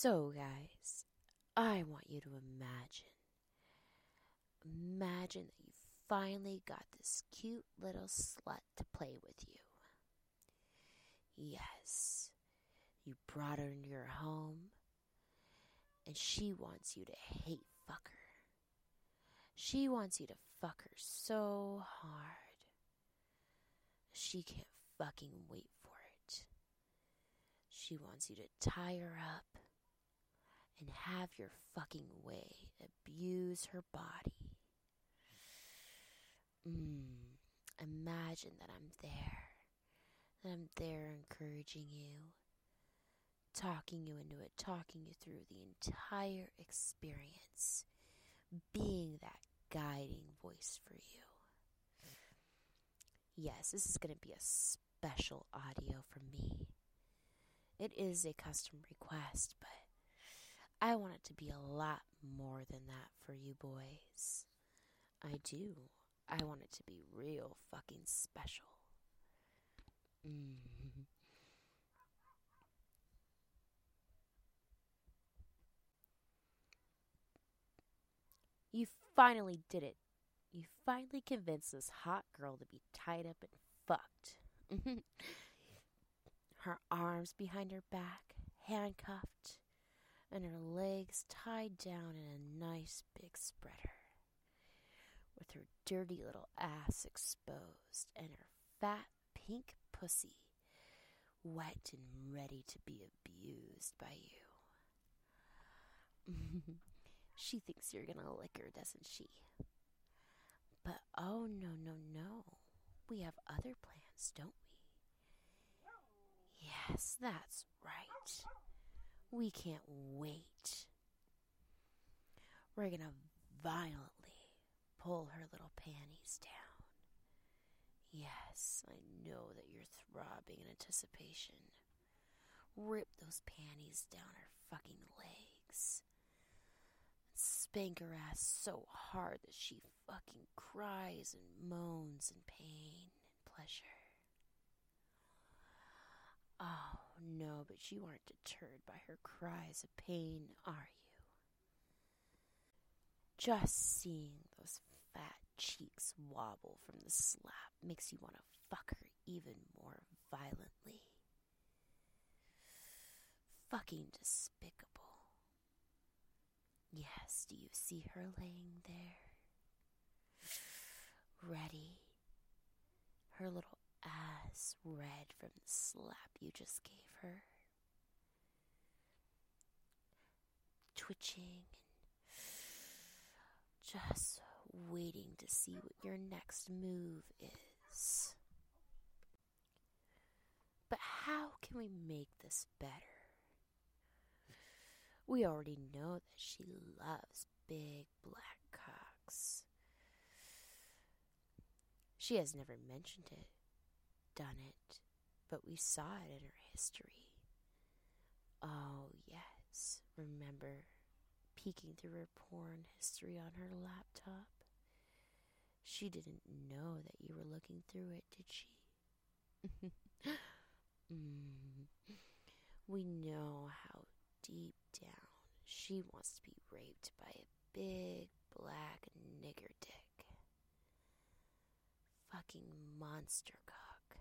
So, guys, I want you to imagine that you finally got this cute little slut to play with you. Yes, you brought her into your home, and she wants you to hate fuck her. She wants you to fuck her so hard. She can't fucking wait for it. She wants you to tie her up and have your fucking way, abuse her body. Imagine that I'm there encouraging you, talking you into it, talking you through the entire experience, being that guiding voice for you. Yes, this is going to be a special audio from me. It is a custom request, but I want it to be a lot more than that for you boys. I do. I want it to be real fucking special. You finally did it. You finally convinced this hot girl to be tied up and fucked. Her arms behind her back, handcuffed, and her legs tied down in a nice big spreader, with her dirty little ass exposed and her fat pink pussy wet and ready to be abused by you. She thinks you're gonna lick her, doesn't she? But oh no. We have other plans, don't we? Yes, that's right. We can't wait. We're gonna violently pull her little panties down. Yes, I know that you're throbbing in anticipation. Rip those panties down her fucking legs. Spank her ass so hard that she fucking cries and moans in pain and pleasure. Oh, no, but you aren't deterred by her cries of pain, are you? Just seeing those fat cheeks wobble from the slap makes you want to fuck her even more violently. Fucking despicable. Yes, do you see her laying there? Ready? Her little ass red from the slap you just gave her. Twitching and just waiting to see what your next move is. But how can we make this better? We already know that she loves big black cocks. She has never mentioned it, done it, but we saw it in her history. Oh, yes. Remember peeking through her porn history on her laptop? She didn't know that you were looking through it, did she? We know how deep down she wants to be raped by a big black nigger dick. Fucking monster cock.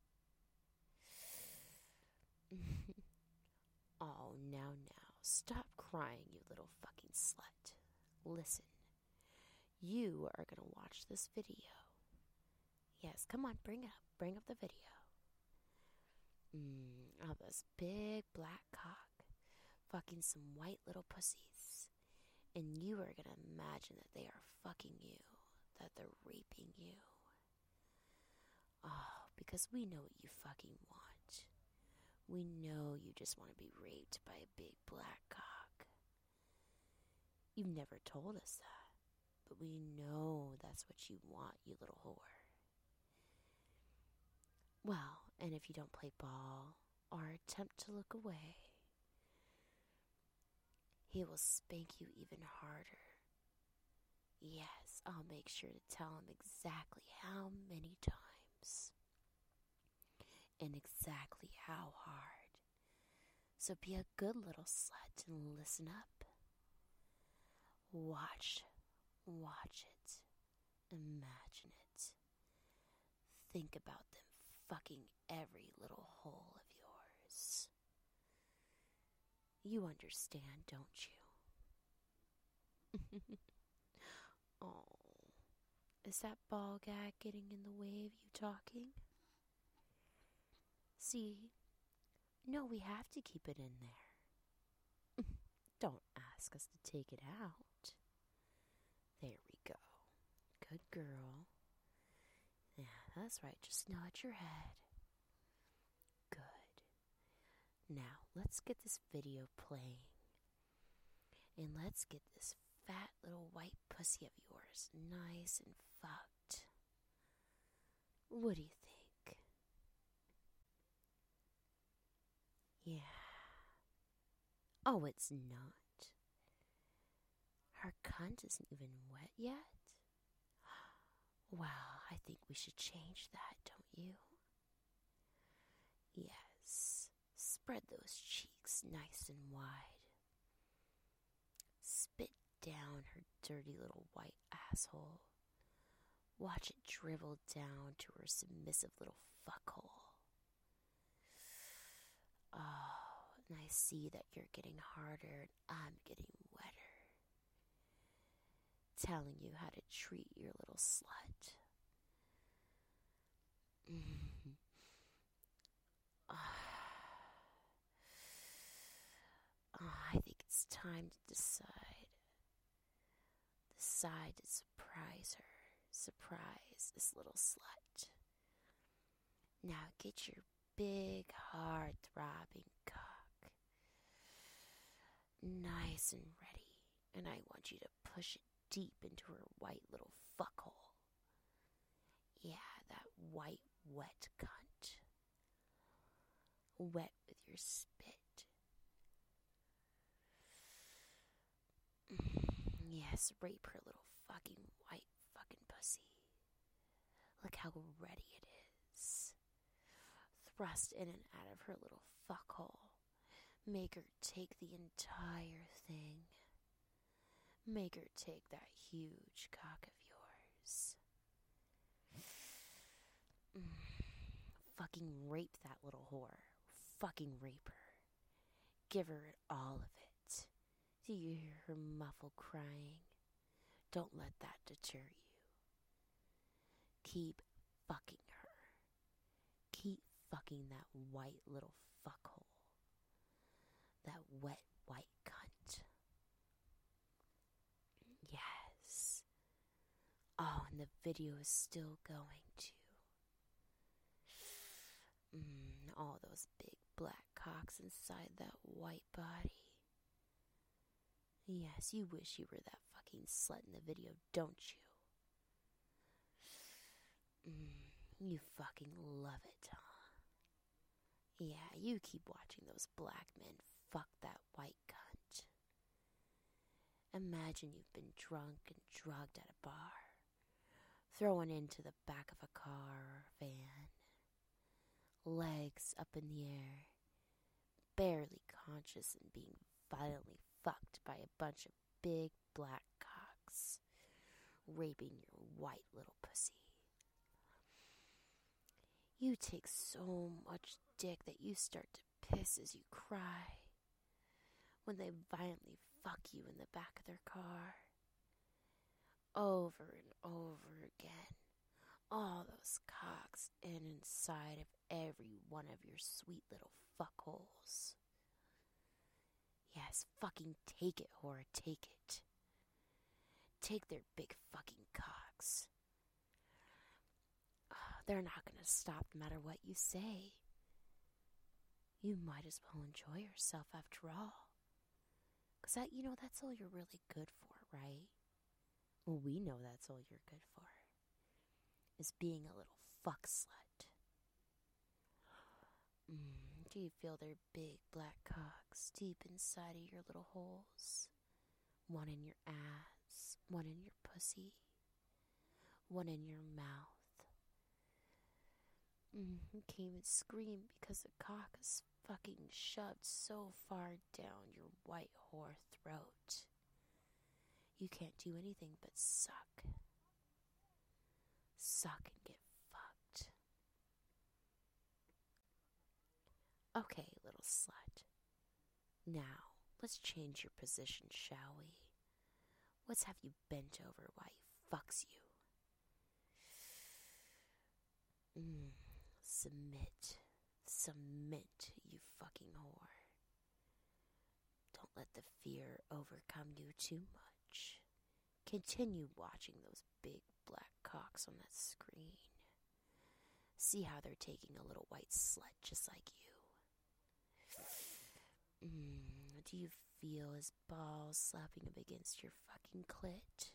Oh, now. Stop crying, you little fucking slut. Listen. You are gonna watch this video. Yes, come on, bring it up. Bring up the video. Of this big black cock fucking some white little pussies. And you are gonna imagine that they are fucking you, that they're raping you. Oh, because we know what you fucking want. We know you just want to be raped by a big black cock. You've never told us that, but we know that's what you want, you little whore. Well, and if you don't play ball or attempt to look away, he will spank you even harder. Yes, I'll make sure to tell him exactly how many times and exactly how hard, So be a good little slut and listen up. Watch it, imagine it. Think about them fucking every little hole of yours. You understand, don't you? Oh, is that ball gag getting in the way of you talking? See, no, we have to keep it in there. Don't ask us to take it out. There we go. Good girl. Yeah, that's right. Just nod your head. Good. Now, let's get this video playing. And let's get this fat little white pussy of yours nice and fucked. What do you think? Yeah. Oh, it's not. Her cunt isn't even wet yet? Wow, I think we should change that, don't you? Yes. Spread those cheeks nice and wide. Spit down her dirty little white asshole. Watch it dribble down to her submissive little fuckhole. Oh, and I see that you're getting harder and I'm getting wetter. Telling you how to treat your little slut. I think it's time to decide. Decide to surprise her. Surprise this little slut. Now get your big, hard, throbbing cock nice and ready. And I want you to push it deep into her white little fuckhole. Yeah, that white, wet cunt. Wet with your spit. Yes, rape her little fucking white fucking pussy. Look how ready it is. Thrust in and out of her little fuckhole. Make her take the entire thing. Make her take that huge cock of yours. Fucking rape that little whore. Fucking rape her. Give her all of it. Do you hear her muffled crying? Don't let that deter you. Keep fucking her. Keep fucking that white little fuckhole. That wet white cunt. Yes. Oh, and the video is still going too. All those big black cocks inside that white body. Yes, you wish you were that fucking slut in the video, don't you? You fucking love it, huh? Yeah, you keep watching those black men fuck that white cunt. Imagine you've been drunk and drugged at a bar, thrown into the back of a car or van, legs up in the air, barely conscious and being violently fucked by a bunch of big black cocks, raping your white little pussy. You take so much dick that you start to piss as you cry when they violently fuck you in the back of their car. Over and over again. All those cocks in inside of every one of your sweet little fuckholes. Yes, fucking take it, whore, take it. Take their big fucking cocks. They're not gonna stop no matter what you say. You might as well enjoy yourself after all. 'Cause that's all you're really good for, right? Well, we know that's all you're good for. Is being a little fuck slut. Do you feel their big black cocks deep inside of your little holes? One in your ass, one in your pussy, one in your mouth. You can't even scream because the cock is fucking shoved so far down your white whore throat. You can't do anything but suck. Suck and get fucked. Okay, little slut. Now, let's change your position, shall we? Let's have you bent over while he fucks you. Submit. Submit, you fucking whore. Don't let the fear overcome you too much. Continue watching those big black cocks on that screen. See how they're taking a little white slut just like you. Do you feel his balls slapping up against your fucking clit?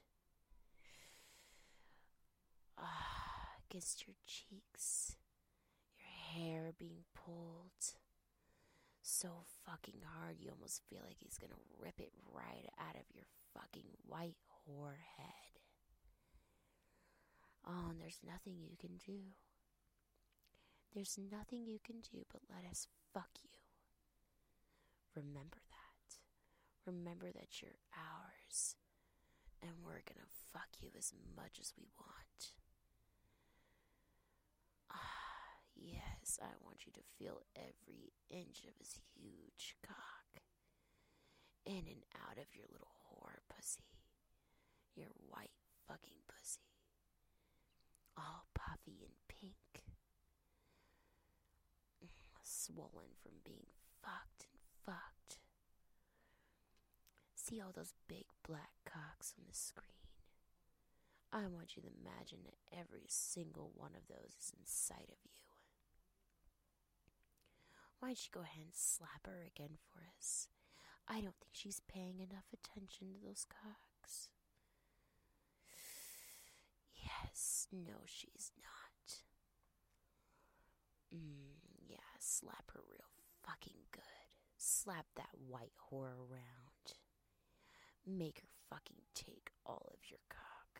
Against your cheeks. Your hair being pulled. So fucking hard you almost feel like he's gonna rip it right out of your fucking white whore head. Oh, and there's nothing you can do. There's nothing you can do but let us fuck you. Remember that. Remember that you're ours. And we're gonna fuck you as much as we want. Yes, I want you to feel every inch of his huge cock. In and out of your little whore pussy. Your white fucking pussy. All puffy and pink. Swollen from being fucked and fucked. See all those big black cocks on the screen? I want you to imagine that every single one of those is inside of you. Why don't you go ahead and slap her again for us? I don't think she's paying enough attention to those cocks. Yes, no, she's not. Yeah, slap her real fucking good. Slap that white whore around. Make her fucking take all of your cock.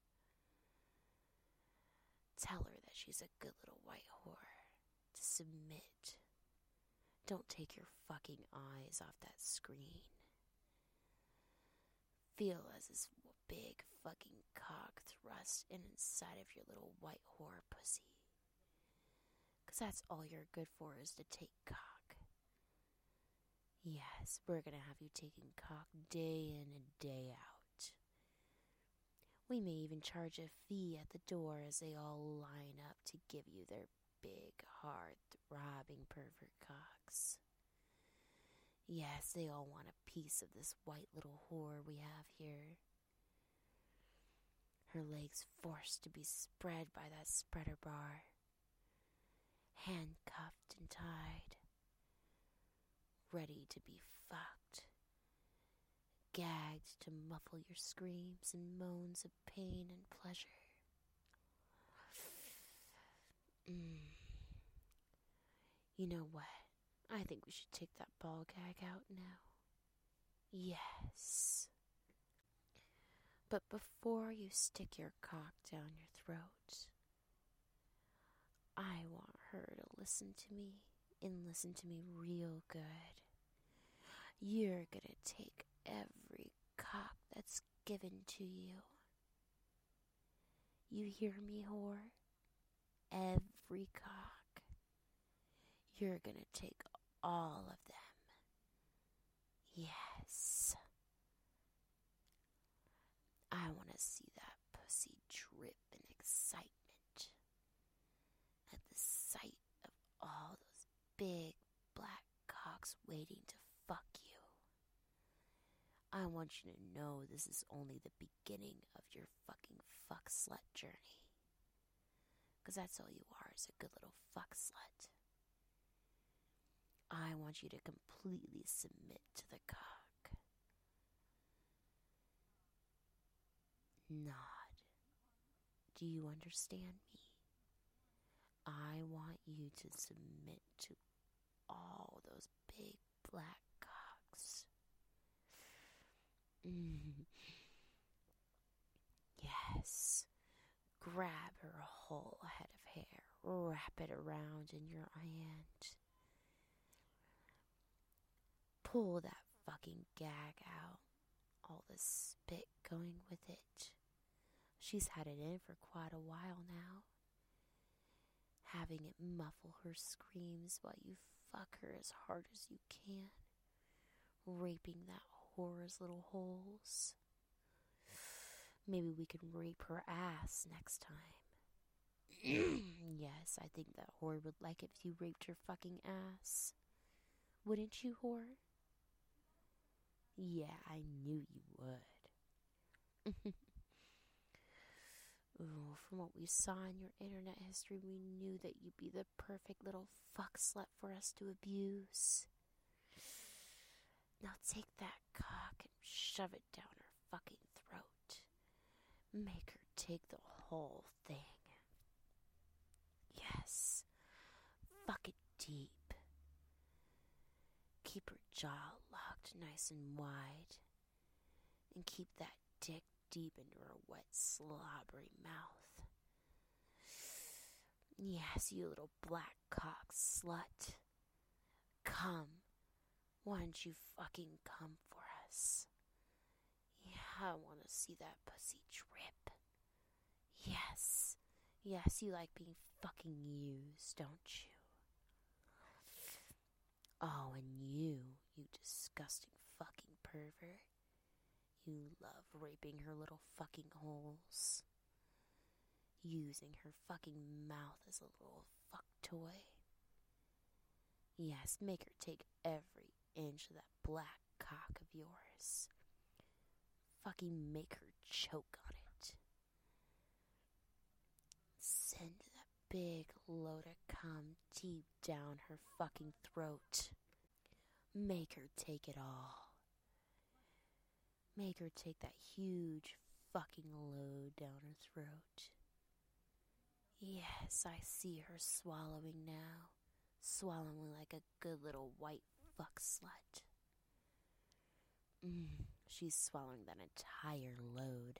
Tell her that she's a good little white whore. To submit. Don't take your fucking eyes off that screen. Feel as his big fucking cock thrust inside of your little white whore pussy. 'Cause that's all you're good for is to take cock. Yes, we're gonna have you taking cock day in and day out. We may even charge a fee at the door as they all line up to give you their big, hard, throbbing pervert cocks. Yes, they all want a piece of this white little whore we have here. Her legs forced to be spread by that spreader bar. Handcuffed and tied. Ready to be fucked. Gagged to muffle your screams and moans of pain and pleasure. You know what? I think we should take that ball gag out now. Yes. But before you stick your cock down your throat, I want her to listen to me and listen to me real good. You're gonna take every cock that's given to you. You hear me, whore? Every cock. You're gonna take all of them. Yes. I want to see that pussy drip in excitement at the sight of all those big black cocks waiting to fuck you. I want you to know this is only the beginning of your fucking fuck slut journey. 'Cause that's all you are, is a good little fuck slut. I want you to completely submit to the cock. Nod. Do you understand me? I want you to submit to all those big black cocks. Yes. Grab her whole head of hair. Wrap it around in your hand. Pull that fucking gag out. All the spit going with it. She's had it in for quite a while now. Having it muffle her screams while you fuck her as hard as you can. Raping that whore's little holes. Maybe we can rape her ass next time. Yes, I think that whore would like it if you raped her fucking ass. Wouldn't you, whore? Yeah, I knew you would. Ooh, from what we saw in your internet history, we knew that you'd be the perfect little fuck slut for us to abuse. Now take that cock and shove it down her fucking throat. Make her take the whole thing. Yes. Fuck it deep. Keep her jaw locked nice and wide. And keep that dick deep into her wet, slobbery mouth. Yes, you little black cock slut. Come. Why don't you fucking come for us? Yeah, I want to see that pussy drip. Yes. Yes, you like being fucking used, don't you? Oh, and you disgusting fucking pervert. You love raping her little fucking holes. Using her fucking mouth as a little fuck toy. Yes, make her take every inch of that black cock of yours. Fucking make her choke on it. Send that big load of cum deep down her fucking throat. Make her take it all. Make her take that huge fucking load down her throat. Yes, I see her swallowing now. Swallowing like a good little white fuck slut. She's swallowing that entire load.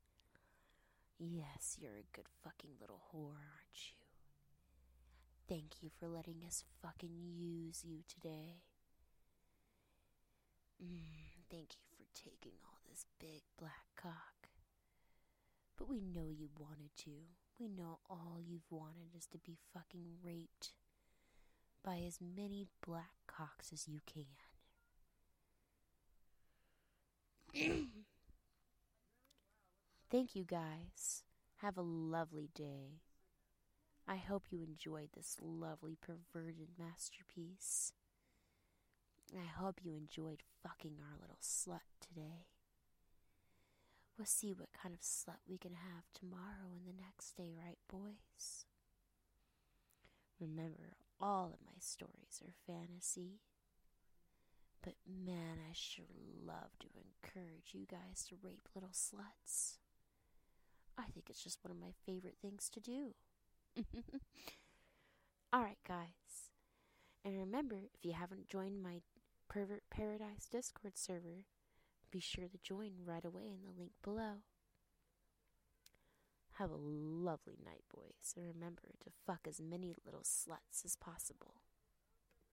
Yes, you're a good fucking little whore, aren't you? Thank you for letting us fucking use you today. Thank you for taking all this big black cock. But we know you wanted to. We know all you've wanted is to be fucking raped by as many black cocks as you can. Thank you, guys. Have a lovely day. I hope you enjoyed this lovely perverted masterpiece. I hope you enjoyed fucking our little slut today. We'll see what kind of slut we can have tomorrow and the next day, right, boys? Remember, all of my stories are fantasy. But man, I sure love to encourage you guys to rape little sluts. I think it's just one of my favorite things to do. Alright, guys. And remember, if you haven't joined my Pervert Paradise Discord server, be sure to join right away in the link below. Have a lovely night, boys. And remember to fuck as many little sluts as possible.